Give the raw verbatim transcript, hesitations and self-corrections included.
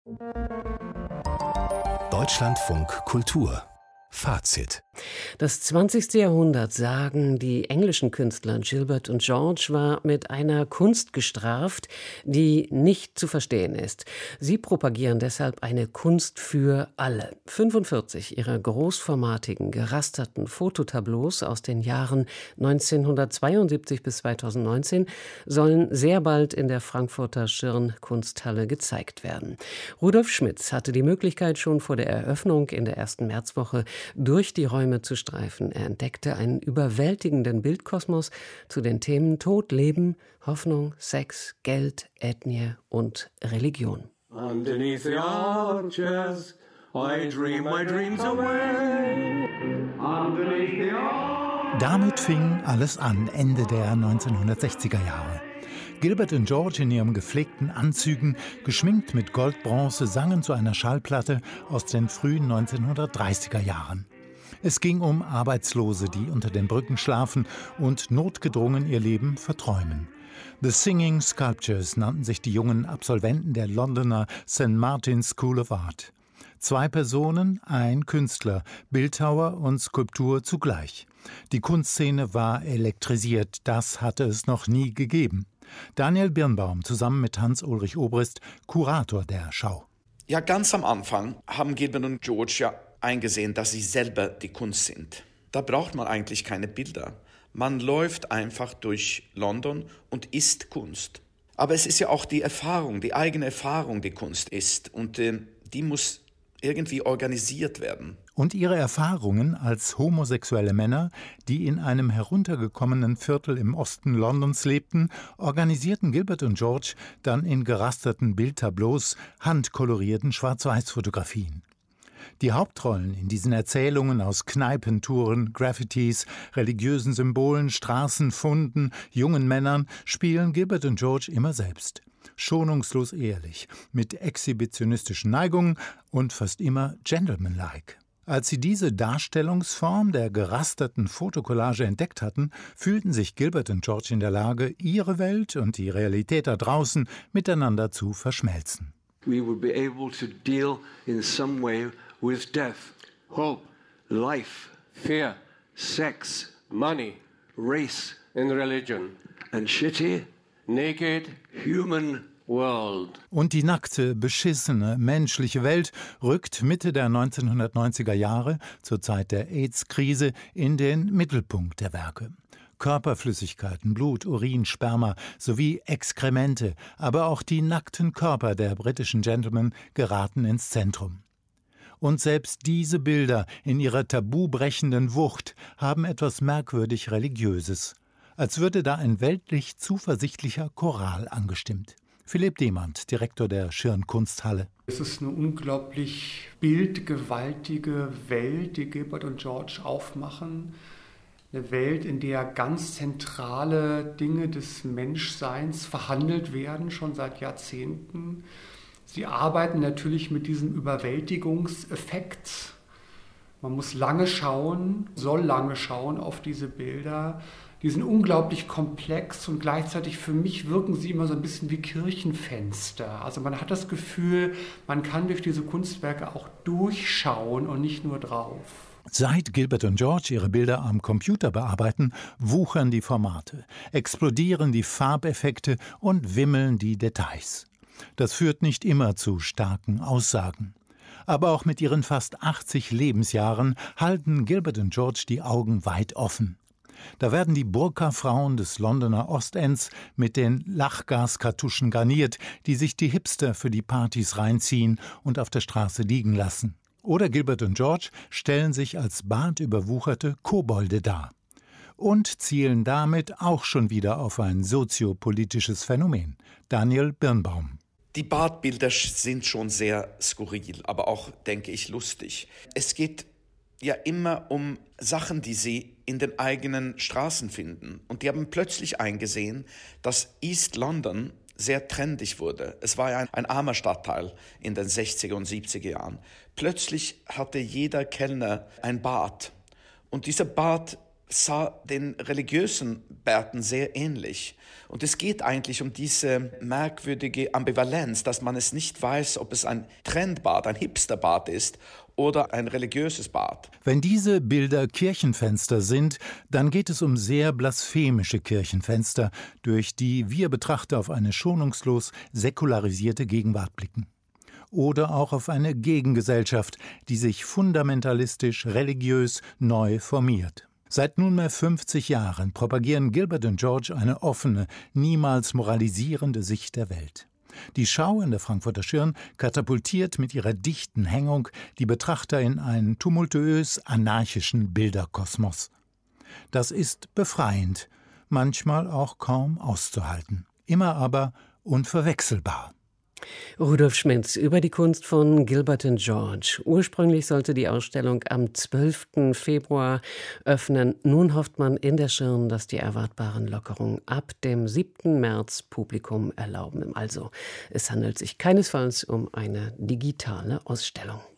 Deutschlandfunk Kultur Fazit. Das zwanzigste Jahrhundert, sagen die englischen Künstler Gilbert und George, war mit einer Kunst gestraft, die nicht zu verstehen ist. Sie propagieren deshalb eine Kunst für alle. fünfundvierzig ihrer großformatigen, gerasterten Fototableaus aus den Jahren neunzehnhundertzweiundsiebzig bis zweitausendneunzehn sollen sehr bald in der Frankfurter Schirn-Kunsthalle gezeigt werden. Rudolf Schmitz hatte die Möglichkeit, schon vor der Eröffnung in der ersten Märzwoche durch die Räume zu streifen. Er entdeckte einen überwältigenden Bildkosmos zu den Themen Tod, Leben, Hoffnung, Sex, Geld, Ethnie und Religion. Underneath the arches, I dream my dreams away. Underneath the arches. Damit fing alles an, Ende der neunzehnhundertsechziger Jahre. Gilbert und George in ihren gepflegten Anzügen, geschminkt mit Goldbronze, sangen zu einer Schallplatte aus den frühen neunzehnhundertdreißiger Jahren. Es ging um Arbeitslose, die unter den Brücken schlafen und notgedrungen ihr Leben verträumen. The Singing Sculptures nannten sich die jungen Absolventen der Londoner Saint Martin's School of Art. Zwei Personen, ein Künstler, Bildhauer und Skulptur zugleich. Die Kunstszene war elektrisiert, das hatte es noch nie gegeben. Daniel Birnbaum zusammen mit Hans-Ulrich Obrist, Kurator der Schau. Ja, ganz am Anfang haben Gilbert und George ja eingesehen, dass sie selber die Kunst sind. Da braucht man eigentlich keine Bilder. Man läuft einfach durch London und ist Kunst. Aber es ist ja auch die Erfahrung, die eigene Erfahrung, die Kunst ist. Und äh, die muss irgendwie organisiert werden. Und ihre Erfahrungen als homosexuelle Männer, die in einem heruntergekommenen Viertel im Osten Londons lebten, organisierten Gilbert und George dann in gerasterten Bildtableaus, handkolorierten Schwarz-Weiß-Fotografien. Die Hauptrollen in diesen Erzählungen aus Kneipentouren, Graffitis, religiösen Symbolen, Straßenfunden, jungen Männern spielen Gilbert und George immer selbst. Schonungslos ehrlich, mit exhibitionistischen Neigungen und fast immer gentlemanlike. Als sie diese Darstellungsform der gerasterten Fotokollage entdeckt hatten, fühlten sich Gilbert und George in der Lage, ihre Welt und die Realität da draußen miteinander zu verschmelzen. We would be able to deal in some way with death, hope, life, fear, sex, money, race and religion, and shitty, naked, human world. Und die nackte, beschissene, menschliche Welt rückt Mitte der neunzehnhundertneunziger Jahre, zur Zeit der AIDS-Krise, in den Mittelpunkt der Werke. Körperflüssigkeiten, Blut, Urin, Sperma sowie Exkremente, aber auch die nackten Körper der britischen Gentlemen geraten ins Zentrum. Und selbst diese Bilder in ihrer tabubrechenden Wucht haben etwas merkwürdig Religiöses. Als würde da ein weltlich zuversichtlicher Choral angestimmt. Philipp Demand, Direktor der Schirn-Kunsthalle. Es ist eine unglaublich bildgewaltige Welt, die Gilbert und George aufmachen. Eine Welt, in der ganz zentrale Dinge des Menschseins verhandelt werden, schon seit Jahrzehnten. Sie arbeiten natürlich mit diesem Überwältigungseffekt. Man muss lange schauen, soll lange schauen auf diese Bilder. Die sind unglaublich komplex und gleichzeitig für mich wirken sie immer so ein bisschen wie Kirchenfenster. Also man hat das Gefühl, man kann durch diese Kunstwerke auch durchschauen und nicht nur drauf. Seit Gilbert und George ihre Bilder am Computer bearbeiten, wuchern die Formate, explodieren die Farbeffekte und wimmeln die Details. Das führt nicht immer zu starken Aussagen. Aber auch mit ihren fast achtzig Lebensjahren halten Gilbert und George die Augen weit offen. Da werden die Burka-Frauen des Londoner Ostends mit den Lachgaskartuschen garniert, die sich die Hipster für die Partys reinziehen und auf der Straße liegen lassen. Oder Gilbert und George stellen sich als bartüberwucherte Kobolde dar. Und zielen damit auch schon wieder auf ein soziopolitisches Phänomen. Daniel Birnbaum. Die Bartbilder sind schon sehr skurril, aber auch, denke ich, lustig. Es geht ja immer um Sachen, die sie in den eigenen Straßen finden. Und die haben plötzlich eingesehen, dass East London sehr trendig wurde. Es war ja ein, ein armer Stadtteil in den sechziger und siebziger Jahren. Plötzlich hatte jeder Kellner ein Bart. Und dieser Bart sah den religiösen Bärten sehr ähnlich. Und es geht eigentlich um diese merkwürdige Ambivalenz, dass man es nicht weiß, ob es ein Trendbart, ein Hipsterbart ist oder ein religiöses Bad. Wenn diese Bilder Kirchenfenster sind, dann geht es um sehr blasphemische Kirchenfenster, durch die wir Betrachter auf eine schonungslos säkularisierte Gegenwart blicken. Oder auch auf eine Gegengesellschaft, die sich fundamentalistisch, religiös neu formiert. Seit nunmehr fünfzig Jahren propagieren Gilbert und George eine offene, niemals moralisierende Sicht der Welt. Die Schau in der Frankfurter Schirn katapultiert mit ihrer dichten Hängung die Betrachter in einen tumultuös-anarchischen Bilderkosmos. Das ist befreiend, manchmal auch kaum auszuhalten, immer aber unverwechselbar. Rudolf Schmitz über die Kunst von Gilbert und George. Ursprünglich sollte die Ausstellung am zwölften Februar öffnen. Nun hofft man in der Schirn, dass die erwartbaren Lockerungen ab dem siebten März Publikum erlauben. Also, es handelt sich keinesfalls um eine digitale Ausstellung.